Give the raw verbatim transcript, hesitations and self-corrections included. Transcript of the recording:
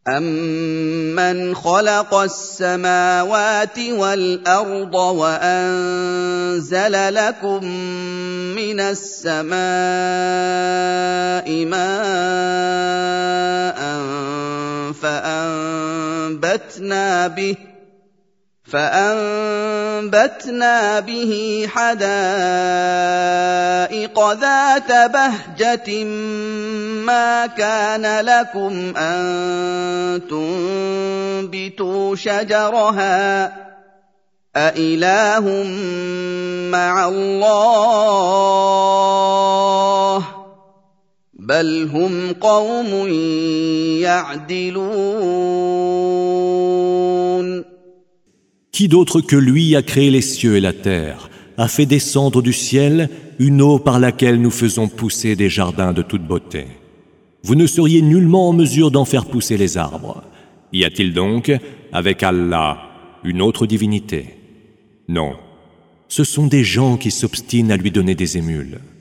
أَمَّنْ خَلَقَ السَّمَاوَاتِ وَالْأَرْضَ وَأَنزَلَ لَكُم مِّنَ السَّمَاءِ مَاءً فَأَنبَتْنَا بِهِ فَأَنبَتْنَا بِهِ حَدَائِقَ ذَاتَ بَهْجَةٍ مَّا كَانَ لَكُمْ أَن تُنبِتُوا شَجَرَهَا ۗ أَإِلَٰهٌ مَّعَ اللَّهِ ۚ بَلْ هُمْ قَوْمٌ يَعْدِلُونَ. Qui d'autre que lui a créé les cieux et la terre, a fait descendre du ciel une eau par laquelle nous faisons pousser des jardins de toute beauté. Vous ne seriez nullement en mesure d'en faire pousser les arbres. Y a-t-il donc, avec Allah, une autre divinité? Non, ce sont des gens qui s'obstinent à lui donner des émules.